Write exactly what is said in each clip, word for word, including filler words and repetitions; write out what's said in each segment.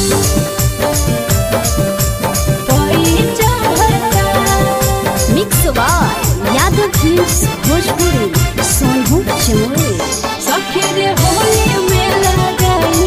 Mix by Yadav films Bhojpuri Sonu Chamoli. सखी रे होली में लगाई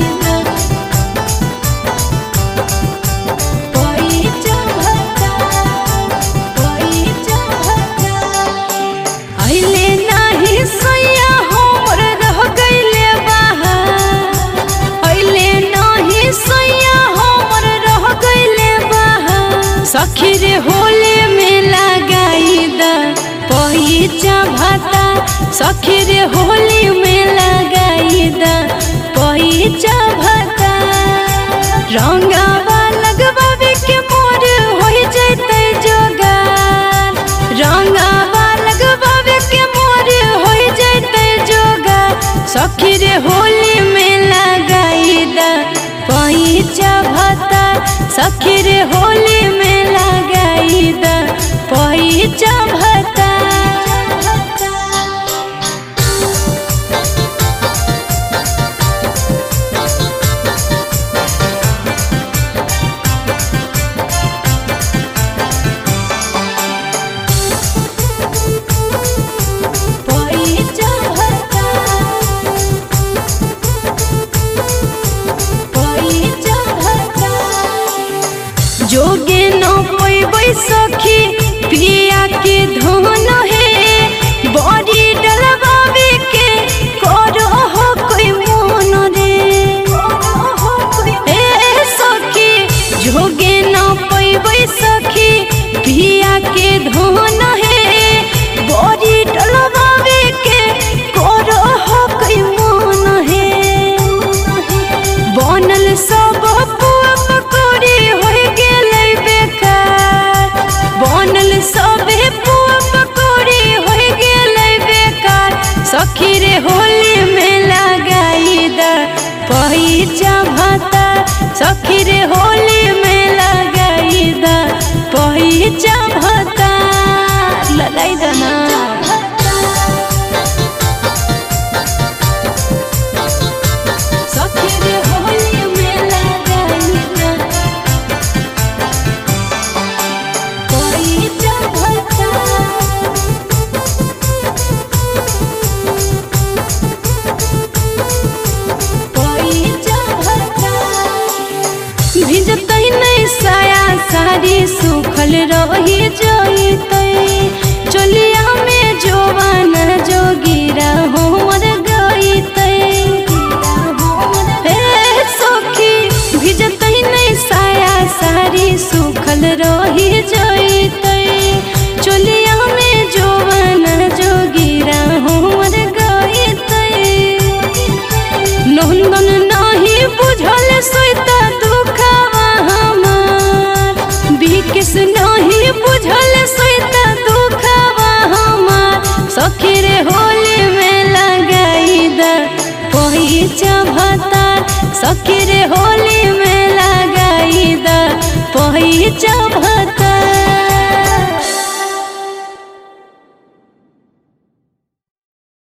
कोई चढ़ता कोई चढ़ता अइले नाही सैया हमर रह गइले बाहर अइले नाही सैया हमर रह गइले बाहर। सखी रे होली में लगाई द पहिचा भाता सखी रे होली में लगाई द पहिचा भाता। रंगावा लगवावे के मोर होई जैते जोगार रंगावा लगवावे के मोर होई जैते जोगार। सखी रे होली में लगाई द पहिचा भाता सखी रे होली में लगाई द पहिचा भाता। जोगे न पैबै सखी पिया के धन है बड़ी डलवावे के करो हो कोई मन रे ए सखी जोगे न पैबै सखी पिया के धन है बड़ी डलवावे के करो हो कोई मन है। बनल सब पुआ पकौड़ी बनल सबे पुआ पकौड़ी हो गेलै बेकार। सखी रे होली में लगाई द पहिचा भाता सखी रे होली में लगाई द पहिचा भाता लगाई द ना। सखी रे होली में लगाई द भिजतै नहीं साया साड़ी सुखल रही जइतै चोलिया में जोवन जोगिरा हमर गइतै। हे सखी भिजतै नहीं साया साड़ी सुखल रही जइतै चोलिया में जोवन जोगिरा हमर गइतै। नंदन नहीं बुझल सोइता किस नहीं बुझल सोइता दुखवा हमार। सखी रे होली में लगाई द पहिचा भाता सखी रे होली में लगाई द पहिचा।